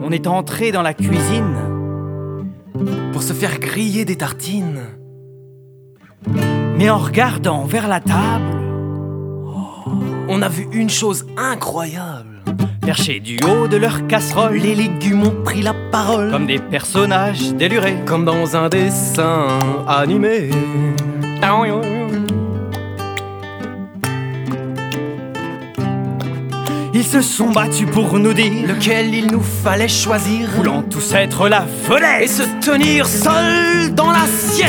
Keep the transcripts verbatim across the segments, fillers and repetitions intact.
On est entré dans la cuisine pour se faire griller des tartines. Mais en regardant vers la table, on a vu une chose incroyable. Perchés du haut de leur casserole, les légumes ont pris la parole comme des personnages délurés, comme dans un dessin animé. Ils se sont battus pour nous dire lequel il nous fallait choisir, voulant tous être la vedette et se tenir seuls dans l'assiette.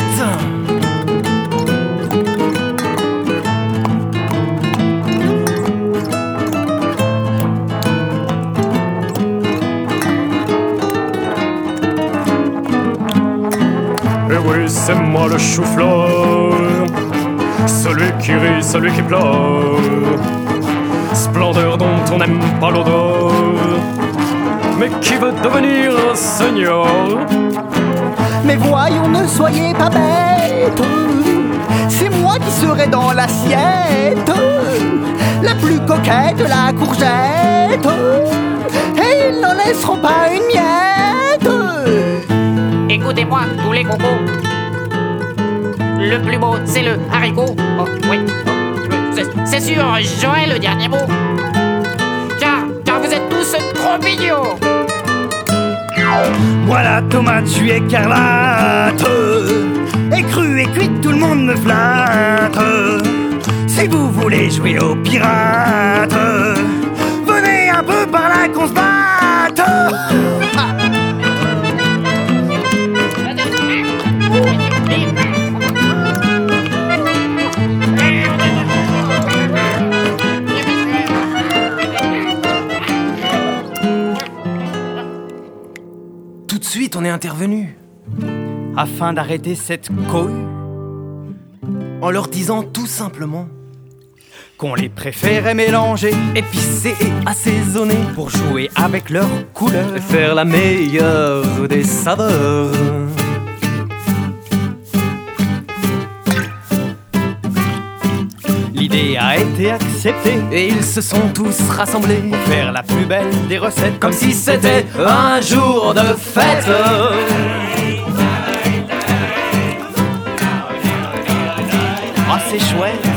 Et oui, c'est moi le chou-fleur, celui qui rit, celui qui pleure, splendeur dont on n'aime pas l'odeur, mais qui veut devenir seigneur. Mais voyons, ne soyez pas bêtes, c'est moi qui serai dans l'assiette, la plus coquette, la courgette, et ils n'en laisseront pas une miette. Écoutez-moi, tous les cocos. Le plus beau, c'est le haricot. Oh, oui. Oh, c'est sûr, j'aurai le dernier mot. Car, car vous êtes tous trop mignons. Moi la tomate, je suis écarlate, et crue et cuite, tout le monde me flatte. Si vous voulez jouer aux pirates, venez un peu par là qu'on se batte. Tout de suite, on est intervenu afin d'arrêter cette cohue, en leur disant tout simplement qu'on les préférait mélanger, épicés et assaisonnés, pour jouer avec leurs couleurs et faire la meilleure des saveurs. L'idée a été acceptée et ils se sont tous rassemblés pour faire la plus belle des recettes, comme si c'était un jour de fête. Ah, c'est chouette.